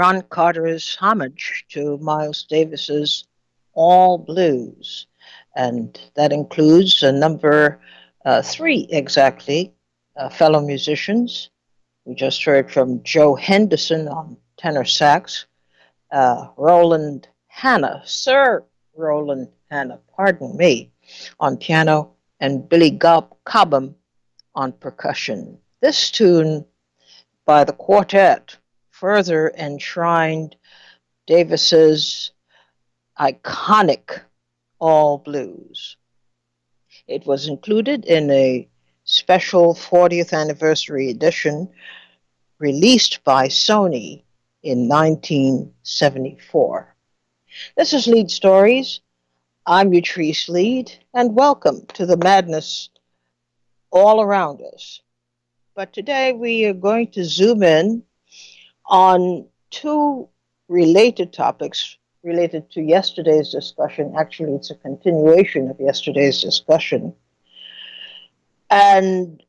Ron Carter's homage to Miles Davis's All Blues. And that includes number three exactly, fellow musicians. We just heard from Joe Henderson on tenor sax, Roland Hanna, Sir Roland Hanna, pardon me, on piano, and Billy Cobham on percussion. This tune by the quartet further enshrined Davis's iconic All Blues. It was included in a special 40th anniversary edition released by Sony in 1974. This is Lead Stories. I'm Utrice Lead, and welcome to the madness all around us. But today we are going to zoom in on two related topics related to yesterday's discussion. Actually, it's a continuation of yesterday's discussion. And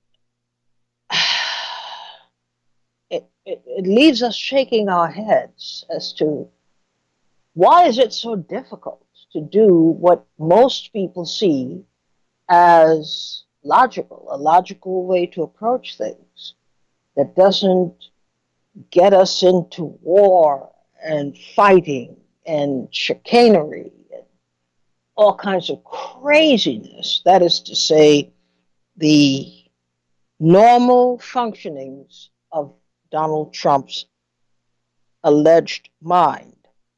it leaves us shaking our heads as to why is it so difficult to do what most people see as logical, a logical way to approach things that doesn't get us into war and fighting and chicanery and all kinds of craziness. That is to say, the normal functionings of Donald Trump's alleged mind.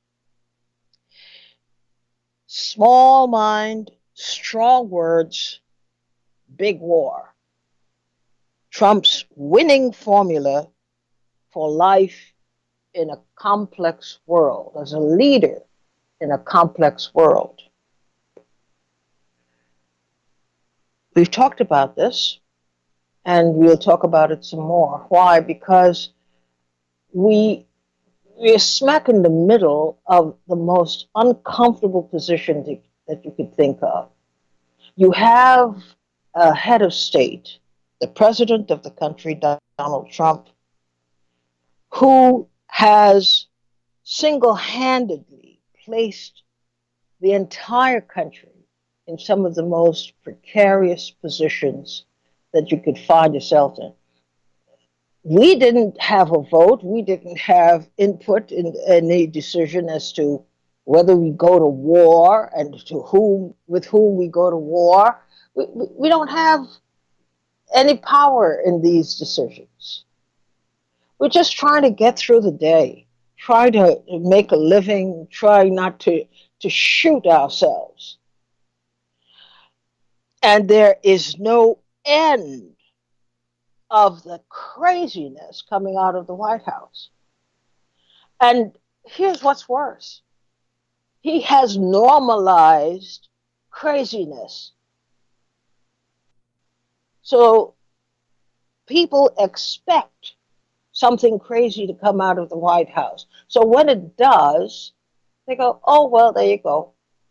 Small mind, strong words, big war. Trump's winning formula for life in a complex world, as a leader in a complex world. We've talked about this, and we'll talk about it some more. Why? Because we're smack in the middle of the most uncomfortable position that you could think of. You have a head of state, the president of the country, Donald Trump, who has single-handedly placed the entire country in some of the most precarious positions that you could find yourself in. We didn't have a vote. We didn't have input in any decision as to whether we go to war and with whom we go to war. We don't have any power in these decisions. We're just trying to get through the day, trying to make a living, trying not to shoot ourselves. And there is no end of the craziness coming out of the White House. And here's what's worse. He has normalized craziness. So people expect something crazy to come out of the White House. So when it does, they go, oh, well, there you go.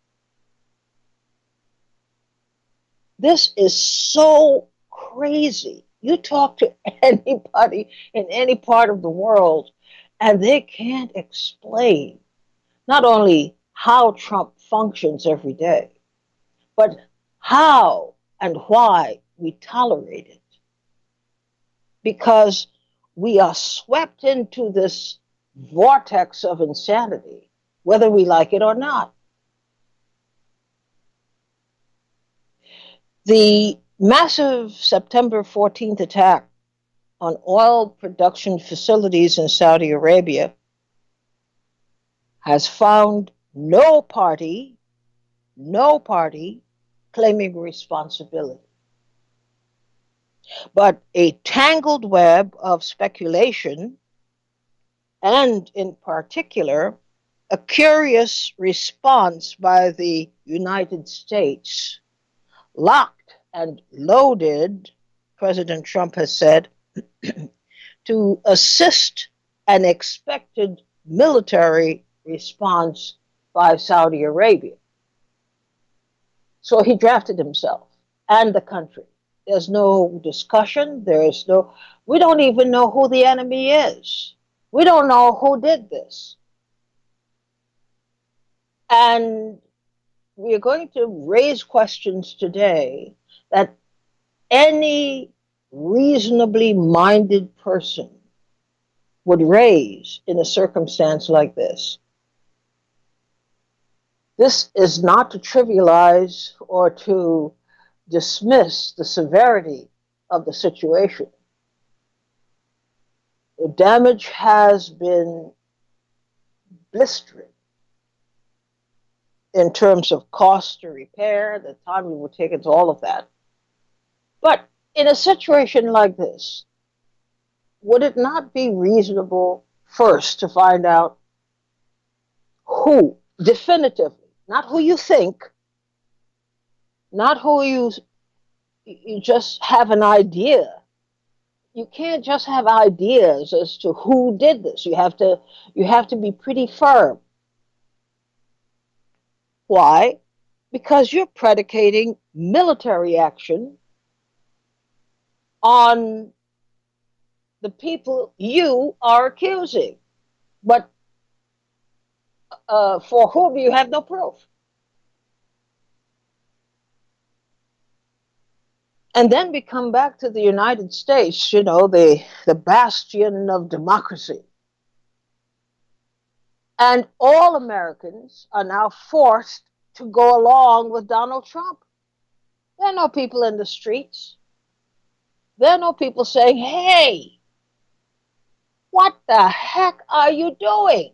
This is so crazy. You talk to anybody in any part of the world, and they can't explain not only how Trump functions every day, but how and why we tolerate it. Because we are swept into this vortex of insanity, whether we like it or not. The massive September 14th attack on oil production facilities in Saudi Arabia has found no party claiming responsibility. But a tangled web of speculation, and in particular, a curious response by the United States, locked and loaded, President Trump has said, to assist an expected military response by Saudi Arabia. So he drafted himself and the country. There's no discussion. We don't even know who the enemy is. We don't know who did this. And we are going to raise questions today that any reasonably minded person would raise in a circumstance like this. This is not to trivialize or to dismiss the severity of the situation. The damage has been blistering in terms of cost to repair, the time it would take, into all of that. But in a situation like this, would it not be reasonable first to find out who, definitively, not who you think, not who you just have an idea. You can't just have ideas as to who did this. You have to be pretty firm. Why? Because you're predicating military action on the people you are accusing, but for whom you have no proof. And then we come back to the United States, the bastion of democracy. And all Americans are now forced to go along with Donald Trump. There are no people in the streets. There are no people saying, hey, what the heck are you doing?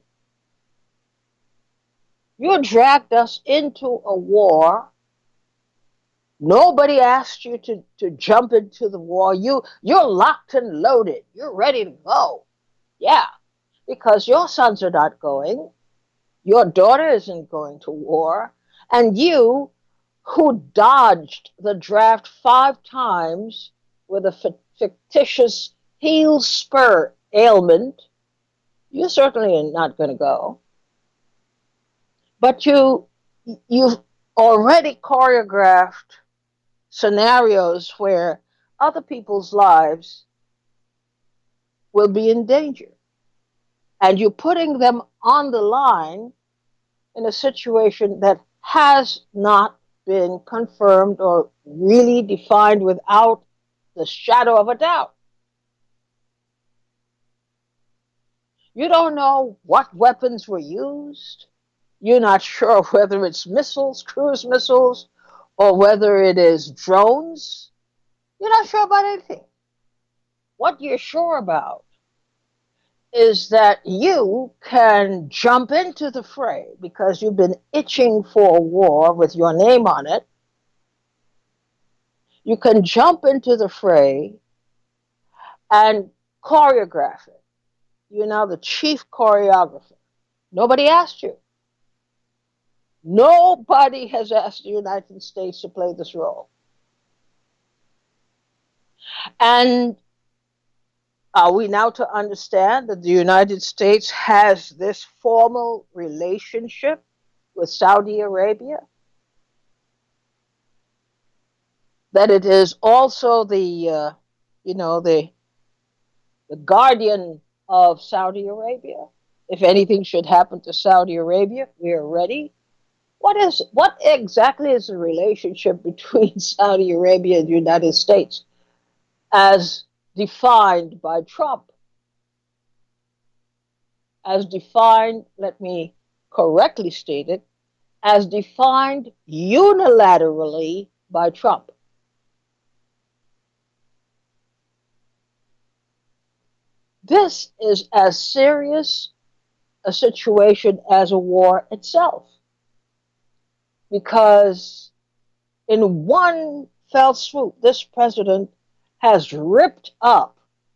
You dragged us into a war. Nobody asked you to jump into the war. You're locked and loaded. You're ready to go. Yeah, because your sons are not going. Your daughter isn't going to war. And you, who dodged the draft 5 times with a fictitious heel spur ailment, you certainly are not going to go. But you've already choreographed scenarios where other people's lives will be in danger. And you're putting them on the line in a situation that has not been confirmed or really defined without the shadow of a doubt. You don't know what weapons were used. You're not sure whether it's missiles, cruise missiles, or whether it is drones. You're not sure about anything. What you're sure about is that you can jump into the fray because you've been itching for a war with your name on it. You can jump into the fray and choreograph it. You're now the chief choreographer. Nobody asked you. Nobody has asked the United States to play this role. And are we now to understand that the United States has this formal relationship with Saudi Arabia? That it is also the guardian of Saudi Arabia? If anything should happen to Saudi Arabia, we are ready. What exactly is the relationship between Saudi Arabia and the United States as defined by Trump? As defined, let me correctly state it, as defined unilaterally by Trump. This is as serious a situation as a war itself. Because in one fell swoop, this president has ripped up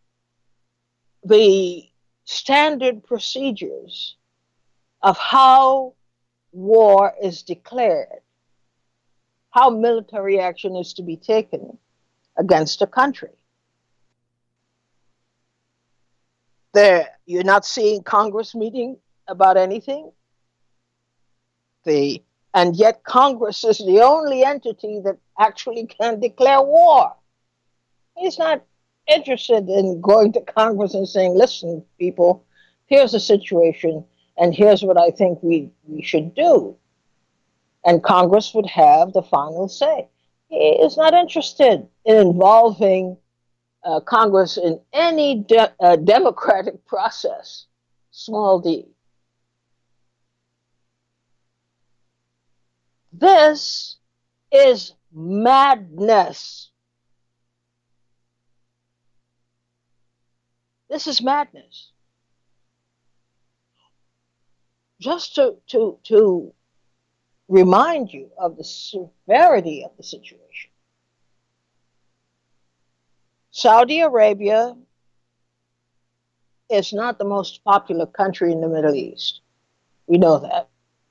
the standard procedures of how war is declared, how military action is to be taken against a country. You're not seeing Congress meeting about anything. And yet Congress is the only entity that actually can declare war. He's not interested in going to Congress and saying, listen, people, Here's the situation, and here's what I think we should do. And Congress would have the final say. He is not interested in involving Congress in any democratic process, small d. This is madness. This is madness. Just to remind you of the severity of the situation. Saudi Arabia is not the most popular country in the Middle East. We know that.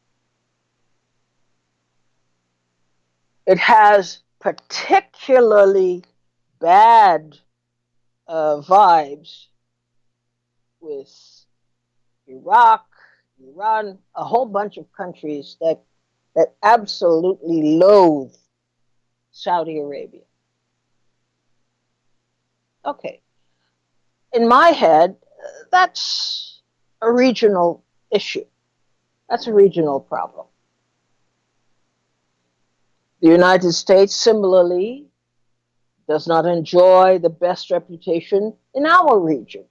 It has particularly bad vibes with Iraq, Iran, a whole bunch of countries that absolutely loathe Saudi Arabia. Okay. In my head, that's a regional issue. That's a regional problem. The United States, similarly, does not enjoy the best reputation in our region.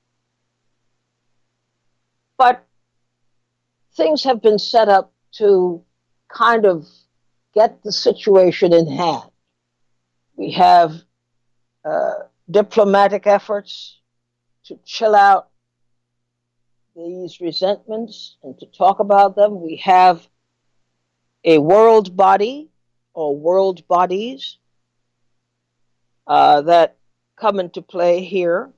But things have been set up to kind of get the situation in hand. We have diplomatic efforts to chill out these resentments and to talk about them. We have a world body or world bodies that come into play here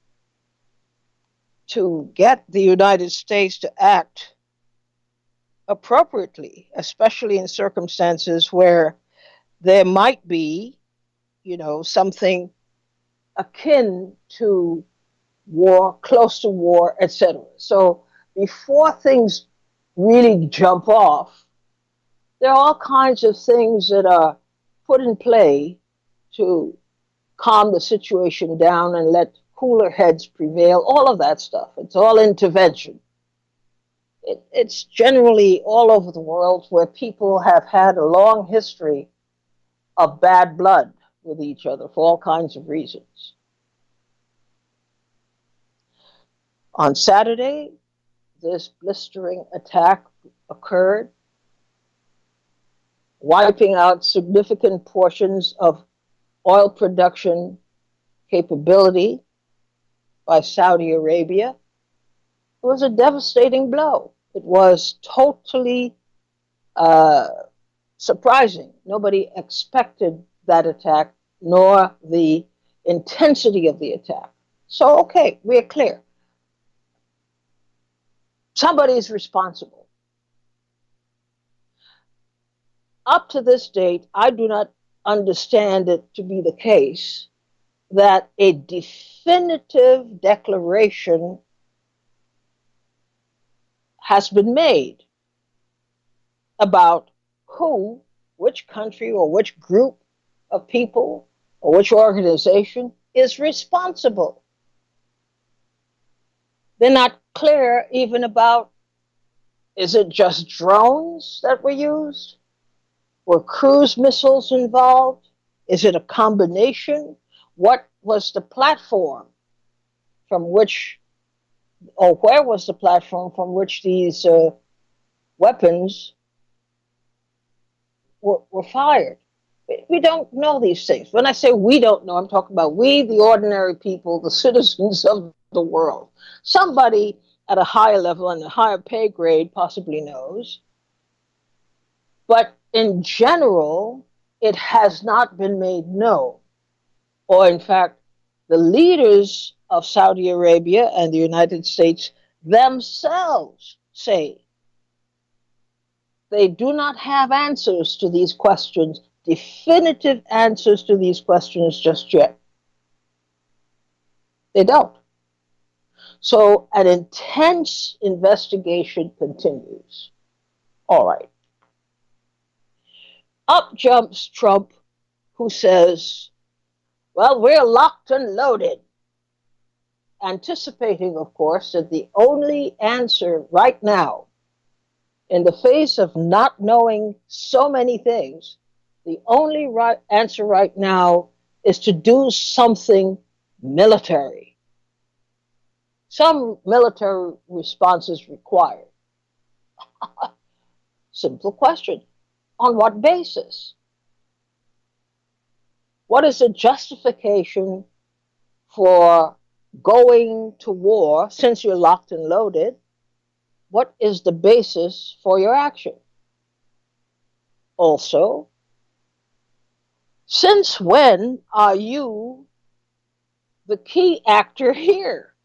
to get the United States to act appropriately, especially in circumstances where there might be, something akin to war, close to war, etc. So before things really jump off, there are all kinds of things that are put in play to calm the situation down and let cooler heads prevail, all of that stuff. It's all intervention. It's generally all over the world where people have had a long history of bad blood with each other for all kinds of reasons. On Saturday, this blistering attack occurred, wiping out significant portions of oil production capability by Saudi Arabia. It was a devastating blow. It was totally surprising. Nobody expected that attack, nor the intensity of the attack. So, okay, we're clear. Somebody is responsible. Up to this date, I do not understand it to be the case that a definitive declaration has been made about who, which country or which group of people or which organization is responsible. They're not clear even about, is it just drones that were used? Were cruise missiles involved? Is it a combination? What was the platform from which, or where was the platform from which these weapons were fired? We don't know these things. When I say we don't know, I'm talking about we, the ordinary people, the citizens of the world. Somebody at a higher level and a higher pay grade possibly knows. But in general, it has not been made known. Or in fact, the leaders of Saudi Arabia and the United States themselves say they do not have answers to these questions, definitive answers to these questions just yet. They don't. So an intense investigation continues. All right. Up jumps Trump, who says, well, we're locked and loaded. anticipating, of course, that the only answer right now, in the face of not knowing so many things, the only right answer right now is to do something military. Some military response is required. Simple question. On what basis? What is the justification for going to war since you're locked and loaded? What is the basis for your action? Also, since when are you the key actor here?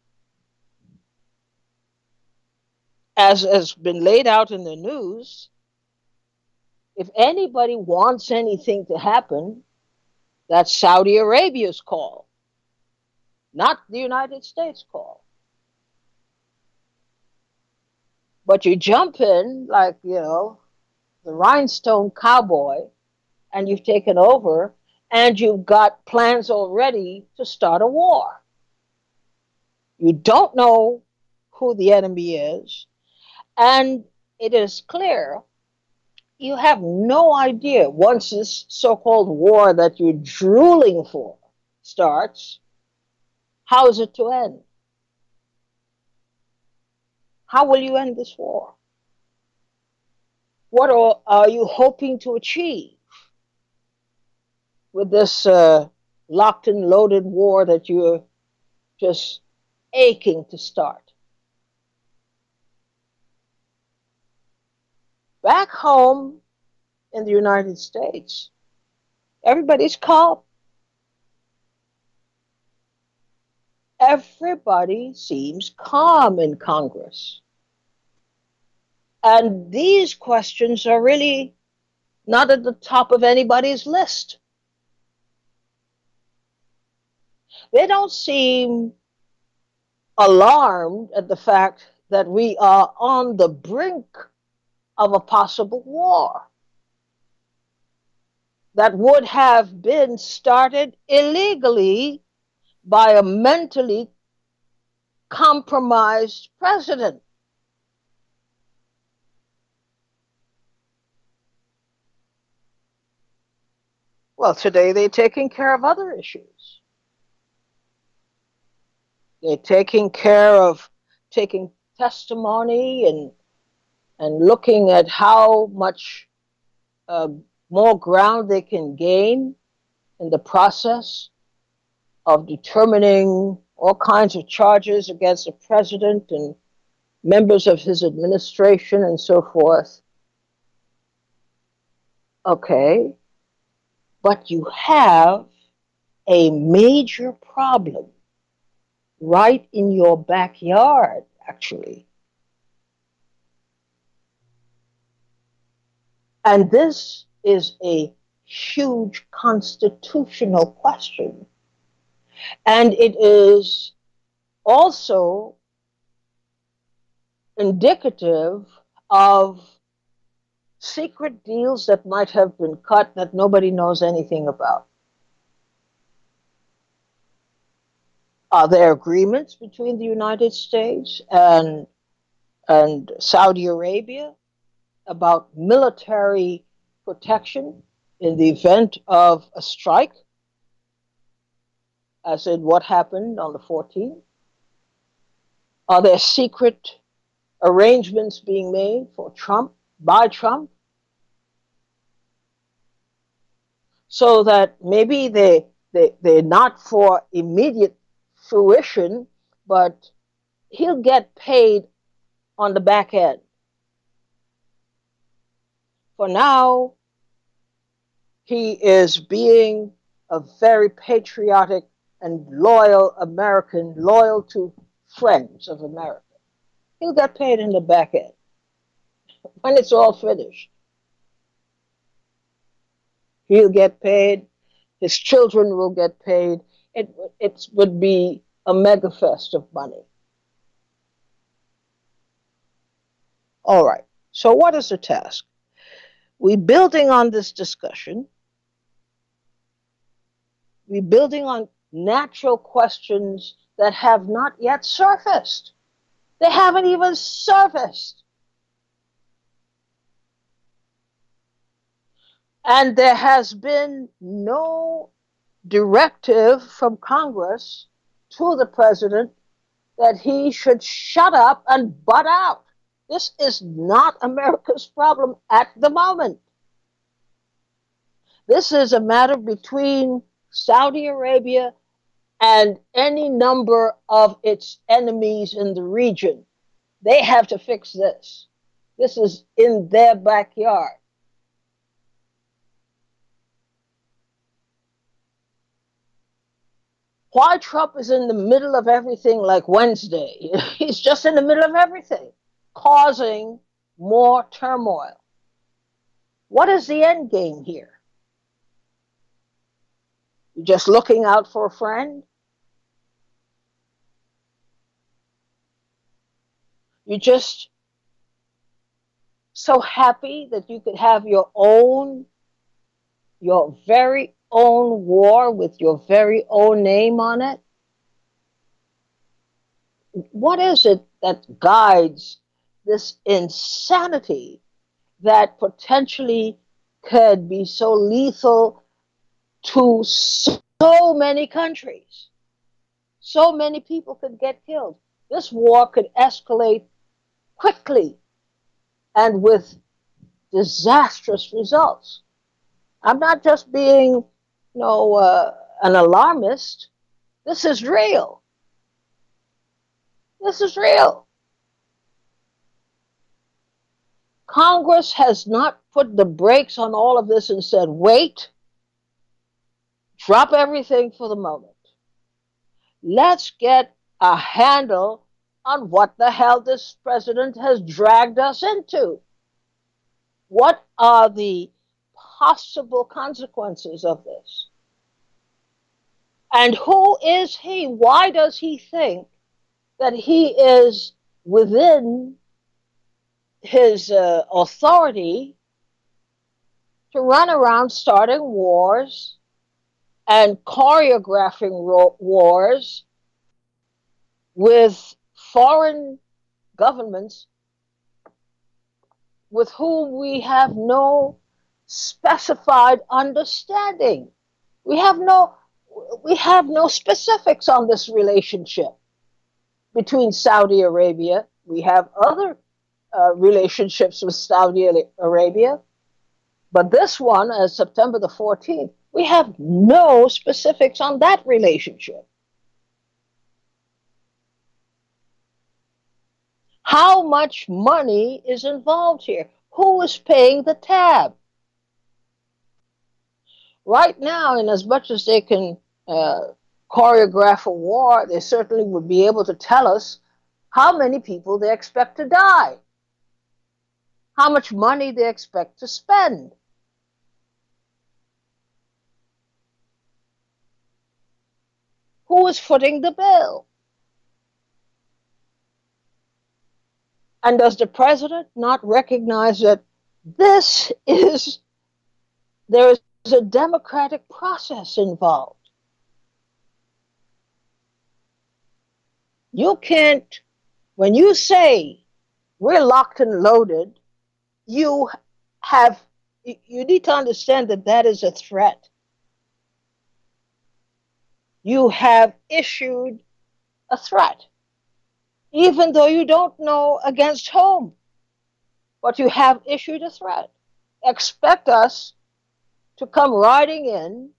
As has been laid out in the news, if anybody wants anything to happen, that's Saudi Arabia's call, not the United States call. But you jump in like, the rhinestone cowboy, and you've taken over, and you've got plans already to start a war. You don't know who the enemy is, and it is clear you have no idea once this so-called war that you're drooling for starts, how is it to end? How will you end this war? What are you hoping to achieve with this locked and loaded war that you're just aching to start? Back home in the United States, everybody's calm. Everybody seems calm in Congress. And these questions are really not at the top of anybody's list. They don't seem alarmed at the fact that we are on the brink of a possible war that would have been started illegally by a mentally compromised president. Well, today they're taking care of other issues. They're taking care of taking testimony and looking at how much more ground they can gain in the process of determining all kinds of charges against the president and members of his administration and so forth. Okay, but you have a major problem right in your backyard, actually. And this is a huge constitutional question. And it is also indicative of secret deals that might have been cut that nobody knows anything about. Are there agreements between the United States and Saudi Arabia about military protection in the event of a strike, as in what happened on the 14th? Are there secret arrangements being made for Trump, by Trump, so that maybe they're not for immediate fruition, but he'll get paid on the back end? For now, he is being a very patriotic and loyal American, loyal to friends of America. He'll get paid in the back end when it's all finished. He'll get paid. His children will get paid. It would be a mega fest of money. All right. So what is the task? We're building on this discussion. We're building on natural questions that have not yet surfaced. They haven't even surfaced. And there has been no directive from Congress to the president that he should shut up and butt out. This is not America's problem at the moment. This is a matter between Saudi Arabia and any number of its enemies in the region. They have to fix this. This is in their backyard. Why Trump is in the middle of everything like Wednesday? He's just in the middle of everything, causing more turmoil. What is the end game here? You're just looking out for a friend? You're just so happy that you could have your very own war with your very own name on it? What is it that guides this insanity that potentially could be so lethal to so many countries? So many people could get killed. This war could escalate quickly and with disastrous results. I'm not just being, an alarmist. This is real. This is real. Congress has not put the brakes on all of this and said, wait, drop everything for the moment. Let's get a handle on what the hell this president has dragged us into. What are the possible consequences of this? And who is he? Why does he think that he is within his authority to run around starting wars and choreographing wars with foreign governments with whom we have no specified understanding? We have no specifics on this relationship between Saudi Arabia. We have other relationships with Saudi Arabia, but this one, as September the 14th, we have no specifics on that relationship. How much money is involved here? Who is paying the tab? Right now, in as much as they can choreograph a war, they certainly would be able to tell us how many people they expect to die, how much money they expect to spend. Who is footing the bill? And does the president not recognize that there is a democratic process involved? You can't, when you say we're locked and loaded, you need to understand that that is a threat. You have issued a threat, even though you don't know against whom, but you have issued a threat. Expect us to come riding in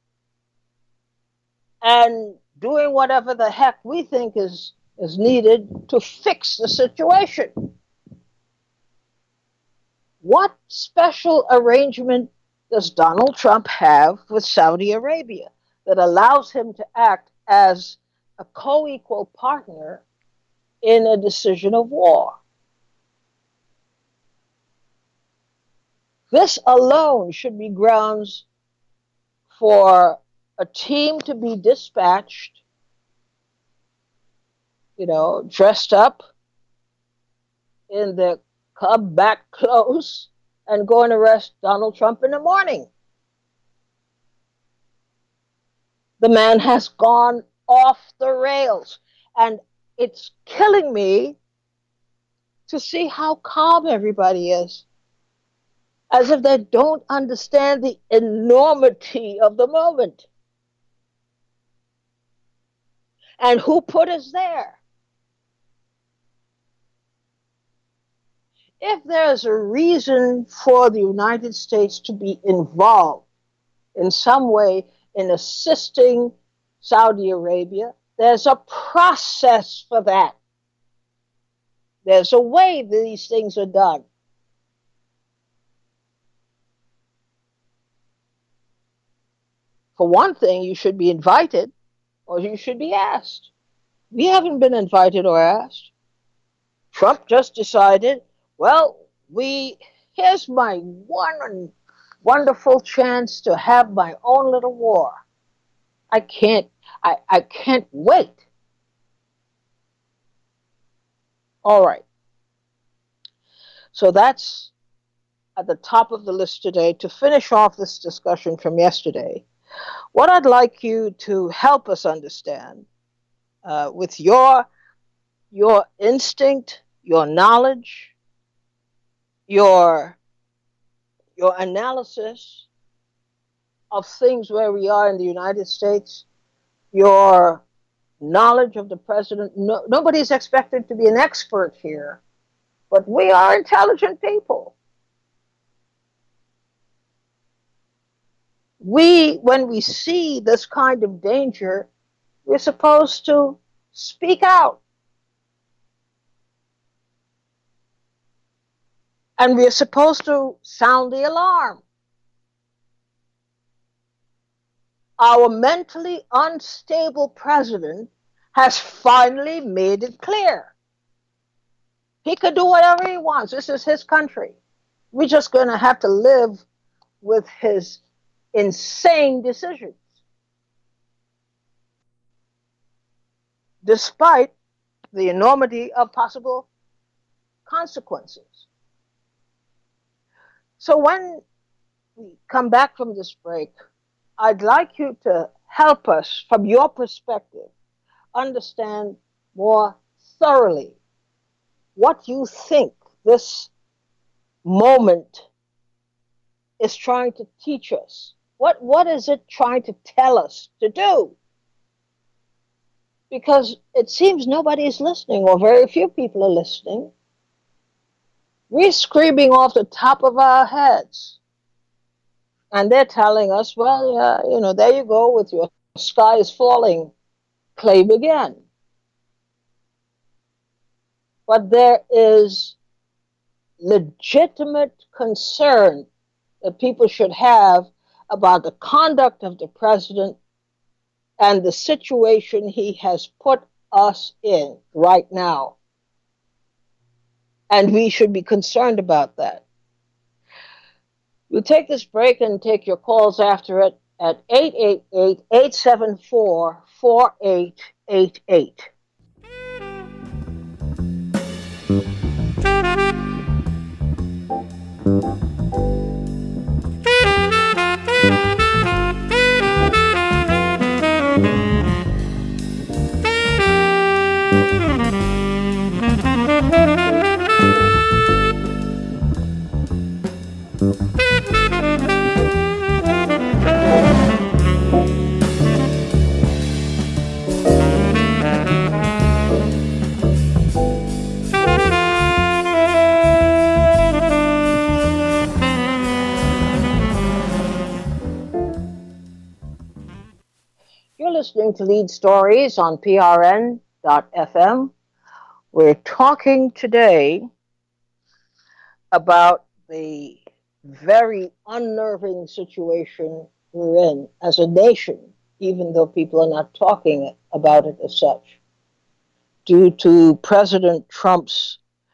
and doing whatever the heck we think is needed to fix the situation. What special arrangement does Donald Trump have with Saudi Arabia that allows him to act as a co-equal partner in a decision of war? This alone should be grounds for a team to be dispatched, dressed up in their combat clothes and go and arrest Donald Trump in the morning. The man has gone off the rails. And it's killing me to see how calm everybody is, as if they don't understand the enormity of the moment. And who put us there? If there's a reason for the United States to be involved in some way in assisting Saudi Arabia, there's a process for that. There's a way these things are done. For one thing, you should be invited or you should be asked. We haven't been invited or asked. Trump just decided, well, here's my one wonderful chance to have my own little war. I can't wait. All right. So that's at the top of the list today. To finish off this discussion from yesterday, what I'd like you to help us understand with your instinct, your knowledge, your analysis of things where we are in the United States, your knowledge of the president. Nobody's expected to be an expert here, but we are intelligent people. When we see this kind of danger, we're supposed to speak out. And we're supposed to sound the alarm. Our mentally unstable president has finally made it clear. He could do whatever he wants. This is his country. We're just going to have to live with his insane decisions, despite the enormity of possible consequences. So when we come back from this break, I'd like you to help us, from your perspective, understand more thoroughly what you think this moment is trying to teach us. What is it trying to tell us to do? Because it seems nobody is listening, or very few people are listening. We're screaming off the top of our heads. And they're telling us, well, there you go with your sky is falling claim again. But there is legitimate concern that people should have about the conduct of the president and the situation he has put us in right now. And we should be concerned about that. We'll take this break and take your calls after it at 888-874-4888. Listening to Lead Stories on PRN.FM. We're talking today about the very unnerving situation we're in as a nation, even though people are not talking about it as such, due to President Trump's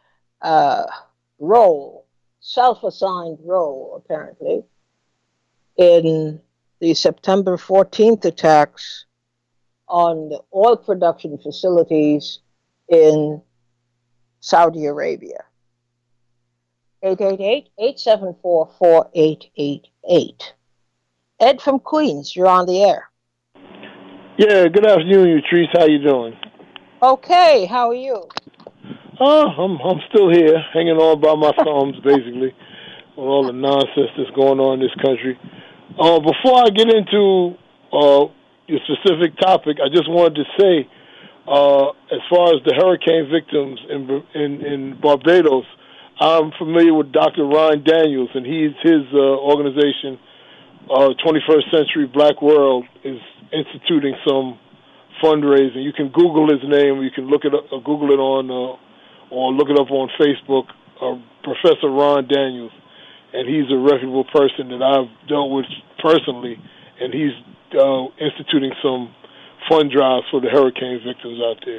role, self-assigned role, apparently, in the September 14th attacks on the oil production facilities in Saudi Arabia. 888-874-4888. Ed from Queens, you're on the air. Yeah, good afternoon, Utrice. How you doing? Okay, how are you? I'm still here, hanging on by my thumbs, basically, with all the nonsense that's going on in this country. Before I get into your specific topic, I just wanted to say, as far as the hurricane victims in Barbados, I'm familiar with Dr. Ron Daniels, and his organization, 21st Century Black World, is instituting some fundraising. You can Google his name. You can look it up, Google it on, or look it up on Facebook. Professor Ron Daniels, and he's a reputable person that I've dealt with personally, and he's instituting some fund drives for the hurricane victims out there.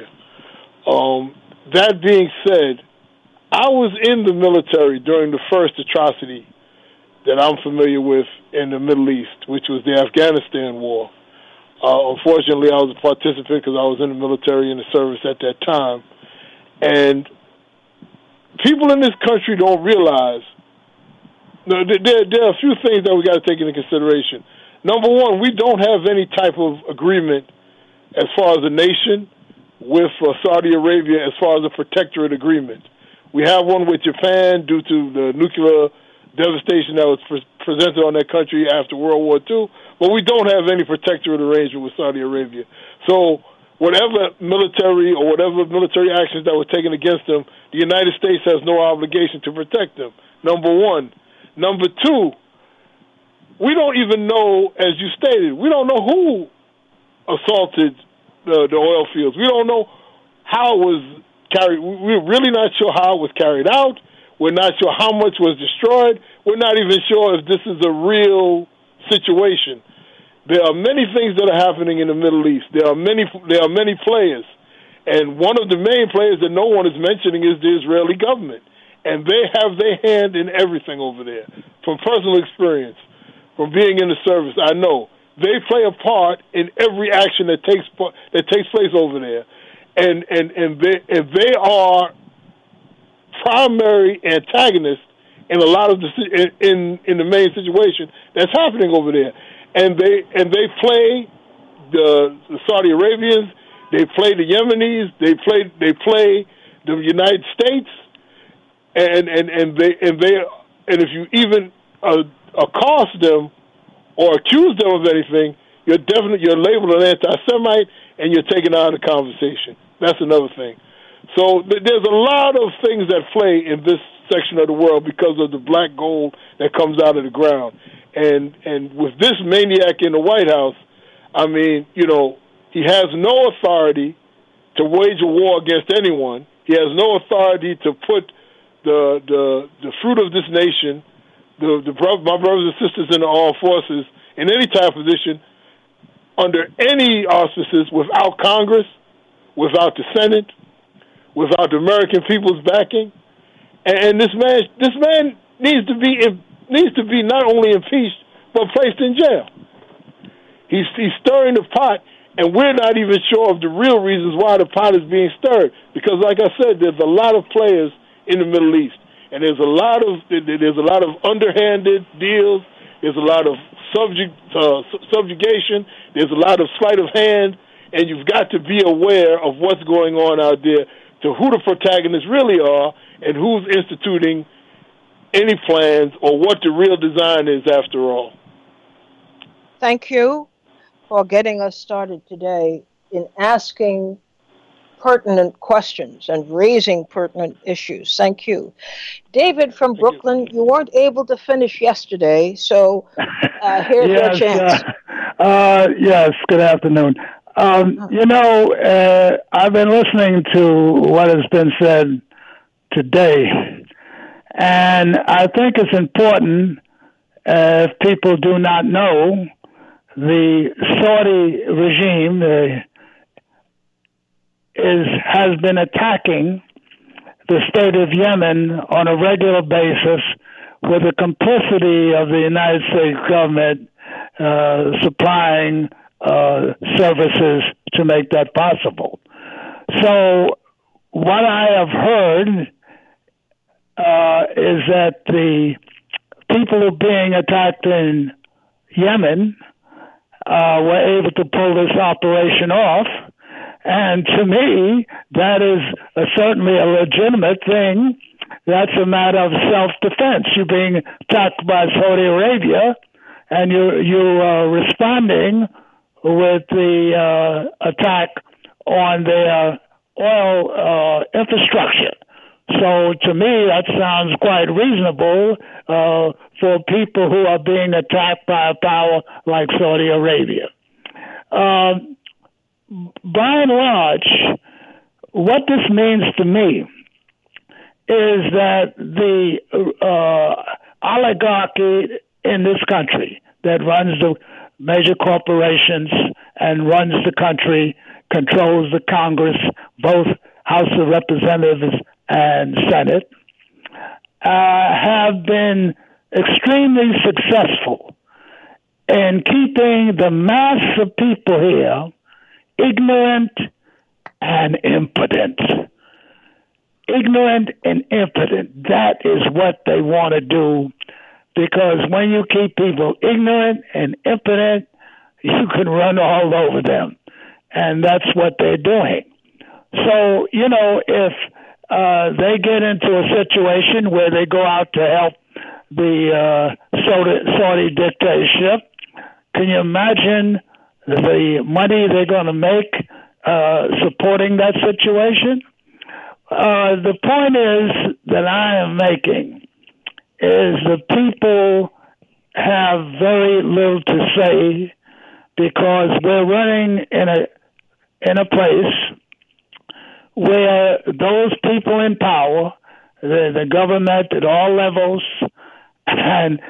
That being said, I was in the military during the first atrocity that I'm familiar with in the Middle East, which was the Afghanistan war. Unfortunately, I was a participant because I was in the military in the service at that time. And people in this country don't realize, there are a few things that we got to take into consideration. Number one, we don't have any type of agreement as far as a nation with Saudi Arabia as far as a protectorate agreement. We have one with Japan due to the nuclear devastation that was presented on that country after World War II, but we don't have any protectorate arrangement with Saudi Arabia. So whatever military actions that were taken against them, the United States has no obligation to protect them, number one. Number two, we don't even know, as you stated, we don't know who assaulted the oil fields. We don't know how it was carried. We're really not sure how it was carried out. We're not sure how much was destroyed. We're not even sure if this is a real situation. There are many things that are happening in the Middle East. There are many players, and one of the main players that no one is mentioning is the Israeli government, and they have their hand in everything over there. From personal experience, from being in the service, I know they play a part in every action that takes place over there, and they are primary antagonists in a lot of in the main situation that's happening over there, and they play the Saudi Arabians, they play the Yemenis, they play the United States, and if you even accost them or accuse them of anything, you're labeled an anti-Semite and you're taken out of the conversation. That's another thing. So there's a lot of things that play in this section of the world because of the black gold that comes out of the ground. And with this maniac in the White House, I mean, he has no authority to wage a war against anyone. He has no authority to put the fruit of this nation, my brothers and sisters in the armed forces, in any type of position, under any auspices, without Congress, without the Senate, without the American people's backing. And this man needs to be not only impeached but placed in jail. He's stirring the pot, and we're not even sure of the real reasons why the pot is being stirred. Because, like I said, there's a lot of players in the Middle East, and there's a lot of underhanded deals. There's a lot of subjugation. There's a lot of sleight of hand, and you've got to be aware of what's going on out there, to who the protagonists really are, and who's instituting any plans, or what the real design is after all. Thank you for getting us started today in asking pertinent questions and raising pertinent issues. Thank you. David from Brooklyn, you weren't able to finish yesterday, so here's your chance. Yes, good afternoon. I've been listening to what has been said today, and I think it's important, if people do not know, the Saudi regime has been attacking the state of Yemen on a regular basis with the complicity of the United States government supplying services to make that possible. So what I have heard is that the people who are being attacked in Yemen were able to pull this operation off, And to me, that is certainly a legitimate thing. That's a matter of self-defense. You're being attacked by Saudi Arabia, and you're responding with the attack on their oil infrastructure. So to me, that sounds quite reasonable for people who are being attacked by a power like Saudi Arabia. By and large, what this means to me is that the oligarchy in this country that runs the major corporations and runs the country, controls the Congress, both House of Representatives and Senate, have been extremely successful in keeping the mass of people here ignorant and impotent. Ignorant and impotent. That is what they want to do, because when you keep people ignorant and impotent, you can run all over them. And that's what they're doing. So, if they get into a situation where they go out to help the Saudi dictatorship, can you imagine the money they're going to make supporting that situation? The point is that I am making is the people have very little to say, because we're running in a place where those people in power, the government at all levels, and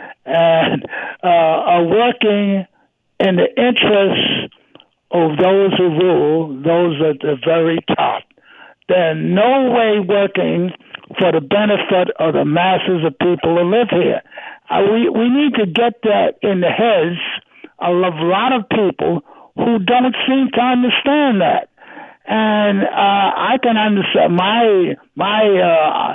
are working in the interests of those who rule, those at the very top. They're in no way working for the benefit of the masses of people who live here. We need to get that in the heads of a lot of people who don't seem to understand that. And I can understand my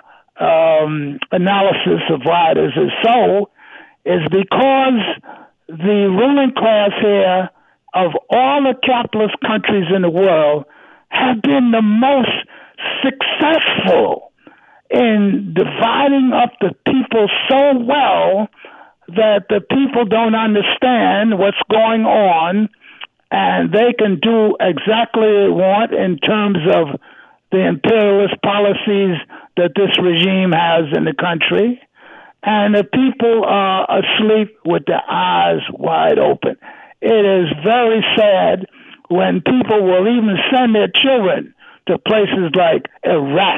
analysis of why this is so is because the ruling class here of all the capitalist countries in the world have been the most successful in dividing up the people so well that the people don't understand what's going on, and they can do exactly what they want in terms of the imperialist policies that this regime has in the country. And the people are asleep with their eyes wide open. It is very sad when people will even send their children to places like Iraq,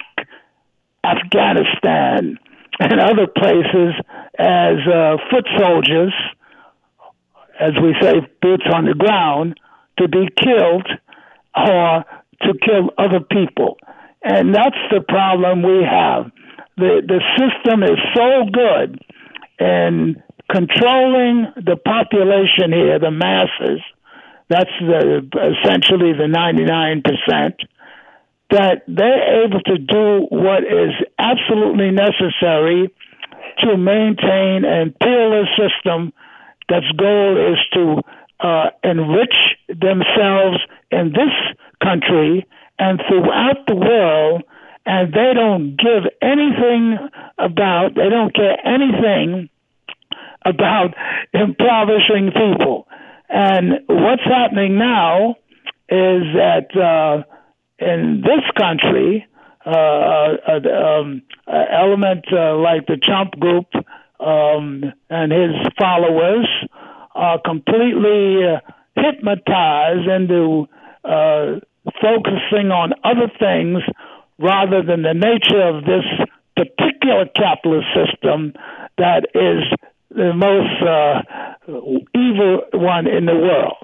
Afghanistan, and other places as foot soldiers, as we say, boots on the ground, to be killed or to kill other people. And that's the problem we have. The system is so good in controlling the population here, the masses, that's essentially the 99%, that they're able to do what is absolutely necessary to maintain an imperialist system that's goal is to enrich themselves in this country and throughout the world, and they don't care anything about impoverishing people. And what's happening now is that in this country, element like the Trump group and his followers are completely hypnotized into focusing on other things rather than the nature of this particular capitalist system that is the most evil one in the world.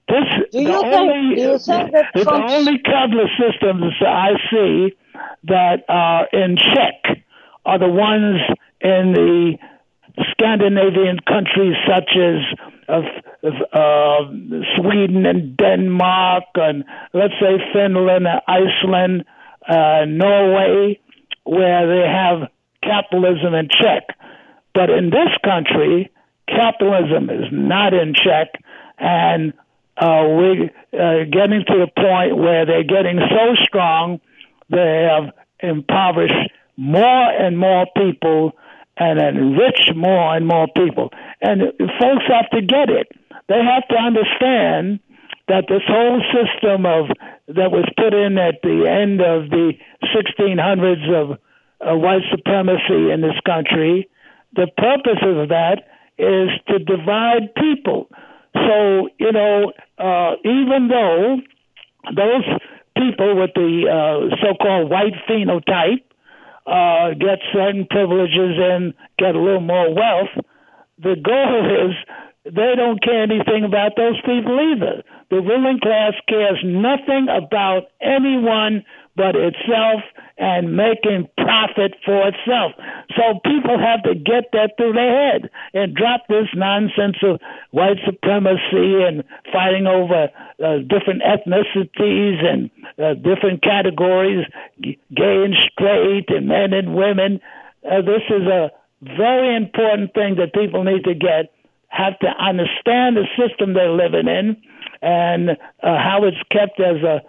The only capitalist systems I see that are in check are the ones in the Scandinavian countries such as Sweden and Denmark and let's say Finland, Iceland, Norway, where they have capitalism in check. But in this country, capitalism is not in check, and we're getting to the point where they're getting so strong they have impoverished more and more people and enriched more and more people. And folks have to get it. They have to understand that this whole system that was put in at the end of the 1600s of white supremacy in this country, the purpose of that is to divide people. So, even though those people with the so-called white phenotype get certain privileges and get a little more wealth, the goal is they don't care anything about those people either. The ruling class cares nothing about anyone but itself and making profit for itself. So people have to get that through their head and drop this nonsense of white supremacy and fighting over different ethnicities and different categories, gay and straight and men and women. This is a very important thing that people need to have to understand the system they're living in and how it's kept as a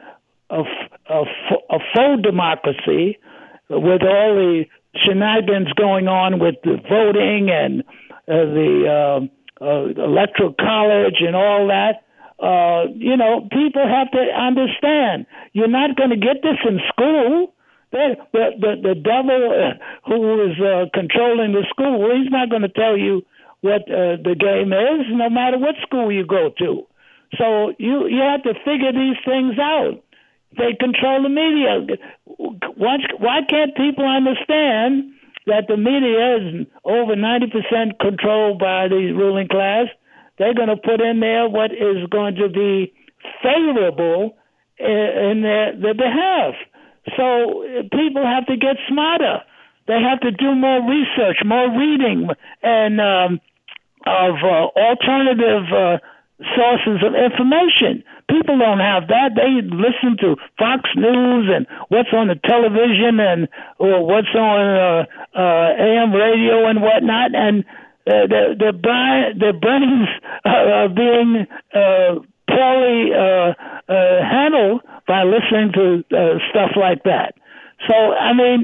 faux democracy with all the shenanigans going on with the voting and the electoral college and all that. People have to understand you're not going to get this in school. The devil who is controlling the school, he's not going to tell you what the game is, no matter what school you go to. So you have to figure these things out. They control the media. Why can't people understand that the media is over 90% controlled by the ruling class? They're going to put in there what is going to be favorable in their behalf. So people have to get smarter. They have to do more research, more reading, and of alternative sources of information. People don't have that. They listen to Fox News and what's on the television or what's on AM radio and whatnot, and their brains are being poorly handled by listening to stuff like that. So, I mean,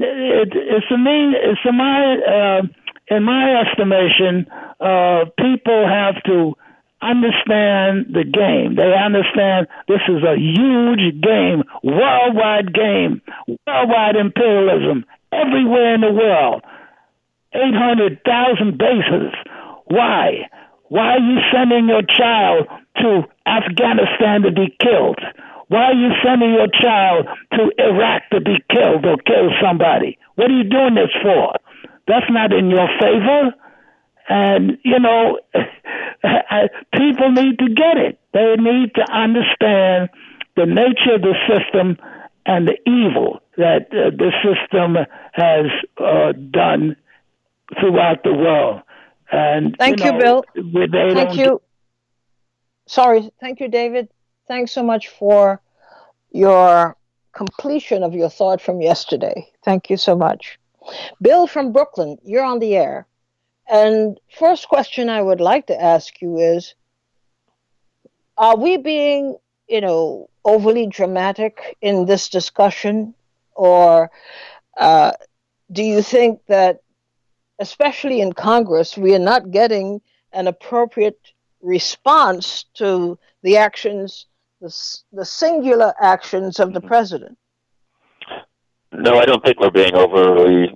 in my estimation, people have to understand the game. They understand this is a huge game, worldwide imperialism, everywhere in the world. 800,000 bases. Why? Why are you sending your child to Afghanistan to be killed? Why are you sending your child to Iraq to be killed or kill somebody? What are you doing this for? That's not in your favor. And, people need to get it. They need to understand the nature of the system and the evil that the system has done throughout the world. And Thank you, Bill. Thank you. Sorry. Thank you, David. Thanks so much for your completion of your thought from yesterday. Thank you so much. Bill from Brooklyn, you're on the air. And first question I would like to ask you is, are we being, overly dramatic in this discussion? Or do you think that, especially in Congress, we are not getting an appropriate response to the actions, the singular actions of the president? No, I don't think we're being overly,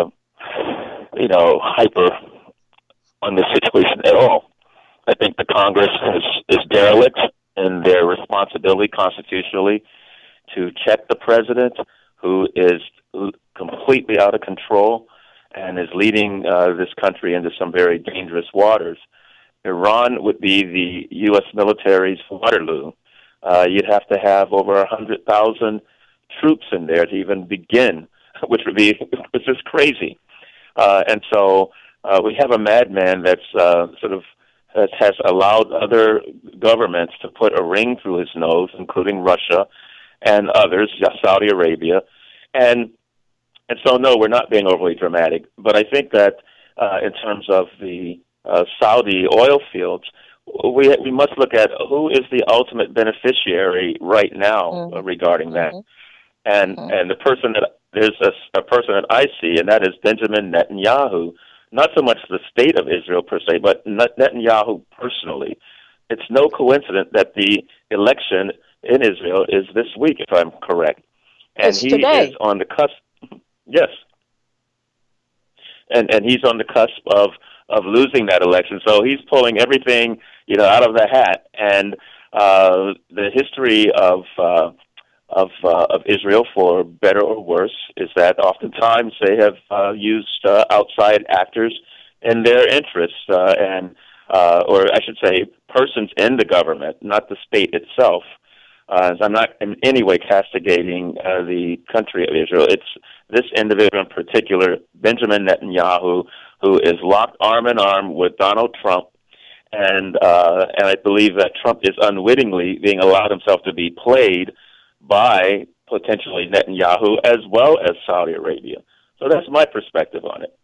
hyper on this situation at all. I think the Congress is derelict in their responsibility constitutionally to check the president, who is completely out of control and is leading this country into some very dangerous waters. Iran would be the U.S. military's Waterloo. You'd have to have over 100,000 troops in there to even begin, which is just crazy. And so we have a madman that's has allowed other governments to put a ring through his nose, including Russia and others, Saudi Arabia. And so, no, we're not being overly dramatic. But I think that in terms of the Saudi oil fields, we must look at who is the ultimate beneficiary right now regarding that. And the person that there's a person that I see, and that is Benjamin Netanyahu. Not so much the state of Israel per se, but Netanyahu personally. It's no coincidence that the election in Israel is this week, if I'm correct. And it's today. Is on the cusp. Yes. And he's on the cusp of losing that election. So he's pulling everything, out of the hat. And the history of Israel, for better or worse, is that oftentimes they have used outside actors in their interests, or I should say, persons in the government, not the state itself. I'm not in any way castigating the country of Israel. It's this individual in particular, Benjamin Netanyahu, who is locked arm in arm with Donald Trump, and I believe that Trump is unwittingly being allowed himself to be played by potentially Netanyahu as well as Saudi Arabia. So that's my perspective on it.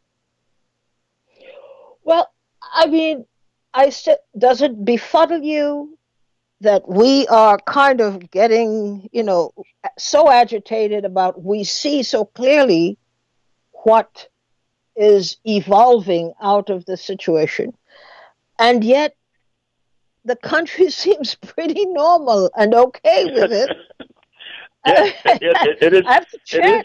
Well, I mean, does it befuddle you that we are kind of getting, so agitated about, we see so clearly what is evolving out of the situation, and yet the country seems pretty normal and okay with it? It is. I have to check.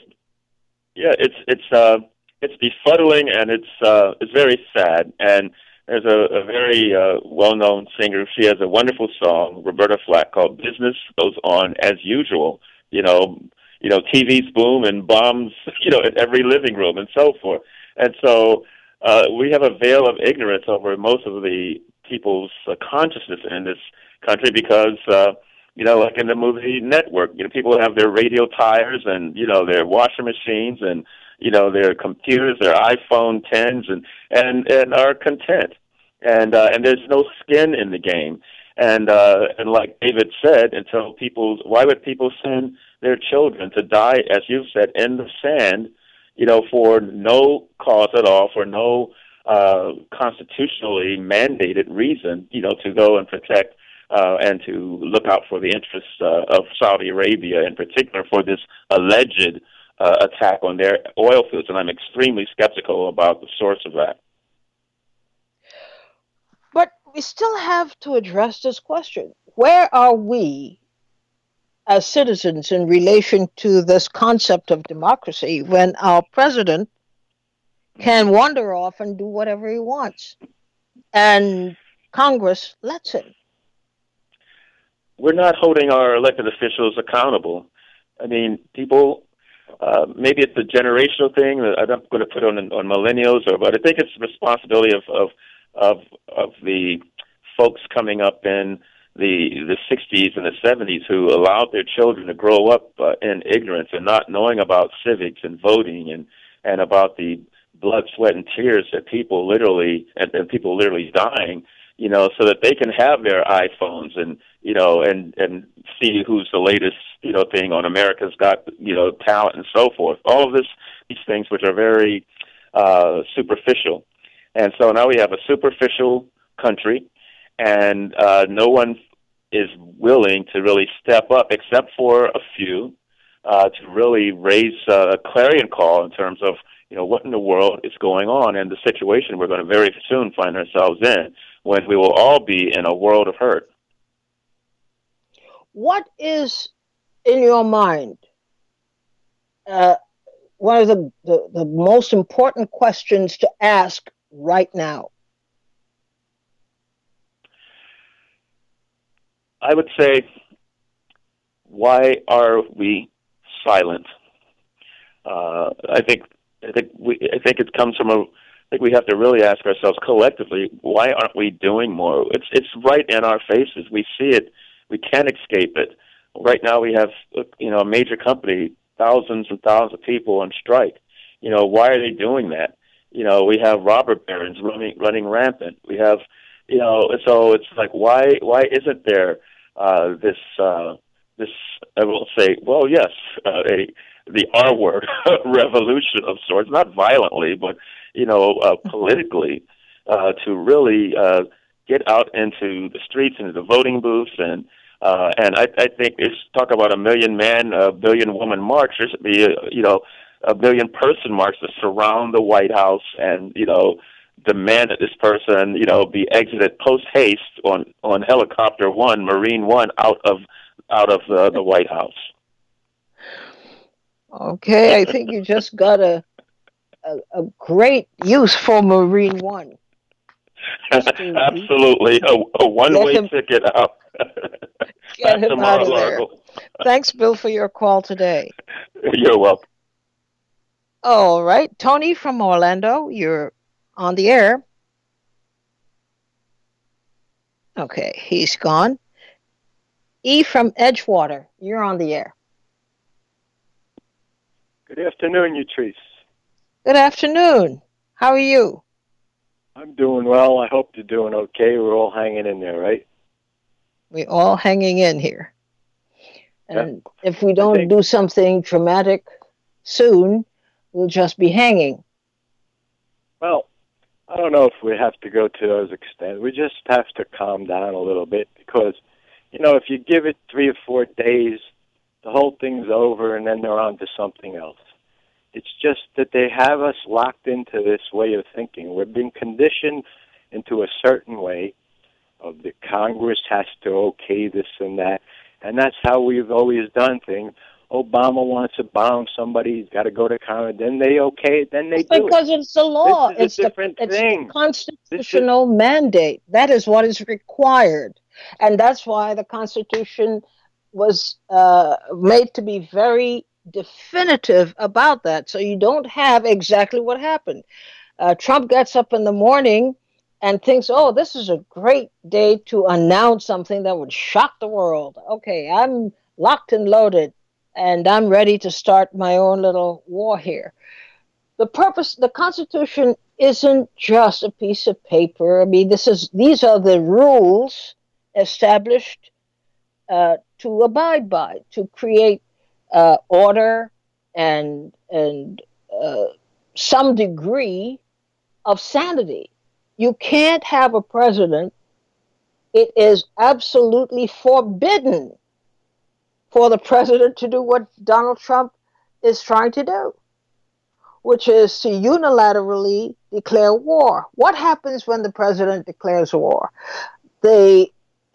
It's befuddling, and it's very sad. And there's a very well-known singer. She has a wonderful song, Roberta Flack, called "Business Goes On as Usual." TVs boom and bombs, in every living room and so forth. And so we have a veil of ignorance over most of the people's consciousness in this country because. Like in the movie Network, people have their radio tires and, their washer machines and, their computers, their iPhone 10s and are content. And there's no skin in the game. And like David said, why would people send their children to die, as you've said, in the sand, for no cause at all, for no constitutionally mandated reason, to go and protect and to look out for the interests of Saudi Arabia, in particular, for this alleged attack on their oil fields. And I'm extremely skeptical about the source of that. But we still have to address this question. Where are we as citizens in relation to this concept of democracy when our president can wander off and do whatever he wants and Congress lets him? We're not holding our elected officials accountable. I mean, people, maybe it's a generational thing that I'm not going to put on millennials, but I think it's the responsibility of the folks coming up in the 60s and the 70s who allowed their children to grow up in ignorance and not knowing about civics and voting and about the blood, sweat, and tears that people literally dying, so that they can have their iPhones and see who's the latest, thing on America's Got, Talent and so forth. All of these things which are very superficial. And so now we have a superficial country, and no one is willing to really step up except for a few to really raise a clarion call in terms of, what in the world is going on and the situation we're going to very soon find ourselves in, when we will all be in a world of hurt. What is, in your mind, one of the most important questions to ask right now? I would say, why are we silent? I think it comes from I think we have to really ask ourselves collectively, why aren't we doing more? It's right in our faces. We see it. We can't escape it. Right now we have, a major company, thousands and thousands of people on strike. Why are they doing that? We have robber barons running rampant. We have, so it's like, why isn't there this, I will say, well, yes, the R word revolution of sorts, not violently, but, politically, to really get out into the streets, into the voting booths, and I think it's talk about a million man, a billion woman march. There should be a billion person march to surround the White House and demand that this person be exited post haste on helicopter one, Marine One, out of the White House. Okay, I think you just got a great use for Marine One. Absolutely, a one-way ticket out. Get him out of there. Thanks, Bill, for your call today. You're welcome. All right, Tony from Orlando, you're on the air. Okay, he's gone. E from Edgewater, you're on the air. Good afternoon, Utrice. Good afternoon. How are you? I'm doing well. I hope you're doing okay. We're all hanging in there, right? We're all hanging in here. And if we don't do something dramatic soon, we'll just be hanging. Well, I don't know if we have to go to those extents. We just have to calm down a little bit because, if you give it 3 or 4 days, the whole thing's over and then they're on to something else. It's just that they have us locked into this way of thinking. We're being conditioned into a certain way of the Congress has to okay this and that, and that's how we've always done things. Obama wants to bomb somebody, he's got to go to Congress, then they okay it, then they do it. Because it's the law. It's a different thing. It's the constitutional mandate. That is what is required. And that's why the Constitution was made to be very definitive about that. So you don't have exactly what happened. Trump gets up in the morning and thinks, oh, this is a great day to announce something that would shock the world. Okay, I'm locked and loaded, and I'm ready to start my own little war here. The Constitution isn't just a piece of paper. I mean, these are the rules established to abide by, to create order and some degree of sanity. You can't have a president. It is absolutely forbidden for the president to do what Donald Trump is trying to do, which is to unilaterally declare war. What happens when the president declares war? The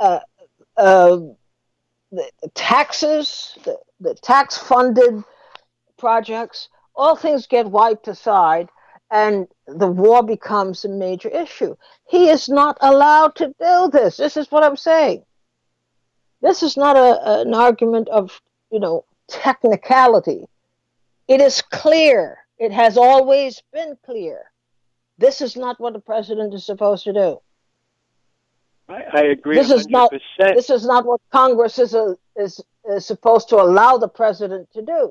taxes, the tax-funded projects, all things get wiped aside, and the war becomes a major issue. He is not allowed to do this. This is what I'm saying. This is not an argument of, technicality. It is clear. It has always been clear. This is not what the president is supposed to do. I agree. This 100%. This is not what Congress is supposed to allow the president to do.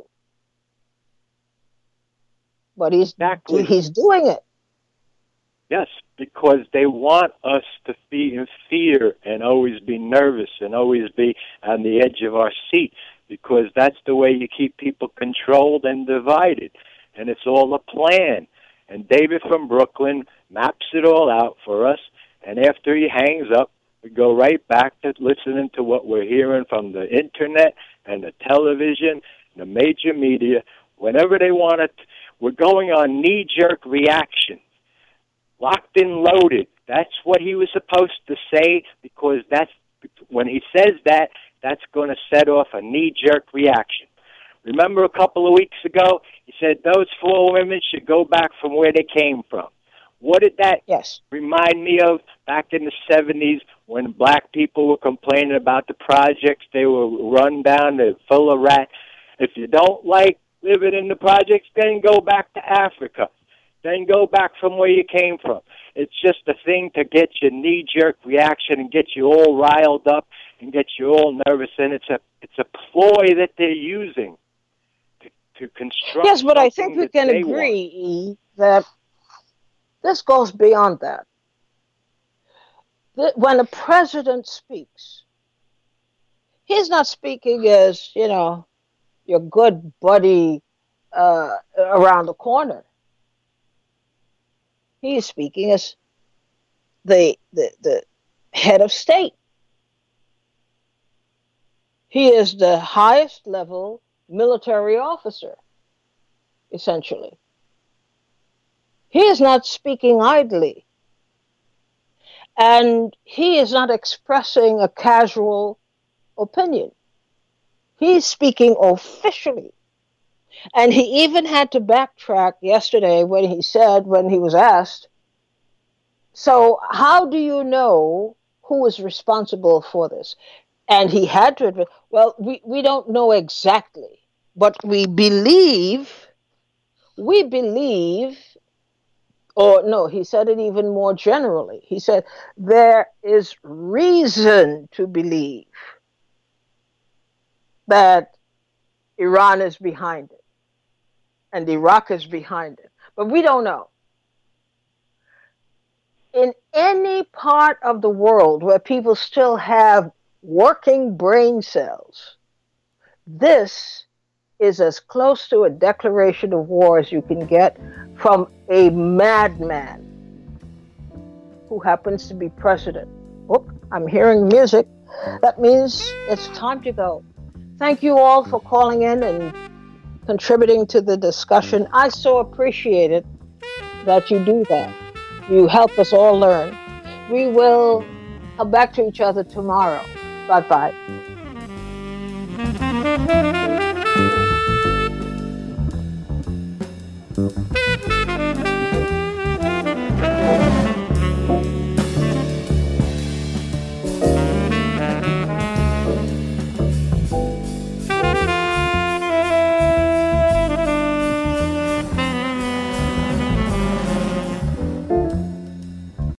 But he's doing it. Yes, because they want us to be in fear and always be nervous and always be on the edge of our seat, because that's the way you keep people controlled and divided. And it's all a plan. And David from Brooklyn maps it all out for us. And after he hangs up, we go right back to listening to what we're hearing from the internet and the television, the major media. Whenever they want it, we're going on knee-jerk reaction. Locked and loaded. That's what he was supposed to say, because when he says that, that's going to set off a knee-jerk reaction. Remember a couple of weeks ago, he said those 4 women should go back from where they came from. What did that remind me of back in the 70s when black people were complaining about the projects? They were run down, they're full of rats. If you don't like living in the projects, then go back to Africa. Then go back from where you came from. It's just a thing to get your knee-jerk reaction and get you all riled up and get you all nervous. And it's a ploy that they're using to construct. Yes, but I think we can agree that this goes beyond that. When a president speaks, he's not speaking as, your good buddy around the corner. He is speaking as the head of state. He is the highest level military officer, essentially. He is not speaking idly. And he is not expressing a casual opinion. He's speaking officially. And he even had to backtrack yesterday when he was asked, so how do you know who is responsible for this? And he had to admit, well, we don't know exactly, but we believe, or no, he said it even more generally. He said, there is reason to believe that Iran is behind it and Iraq is behind it, but we don't know. In any part of the world where people still have working brain cells, this is as close to a declaration of war as you can get from a madman who happens to be president. Oh, I'm hearing music. That means it's time to go. Thank you all for calling in and contributing to the discussion. I so appreciate it that you do that. You help us all learn. We will come back to each other tomorrow. Bye-bye.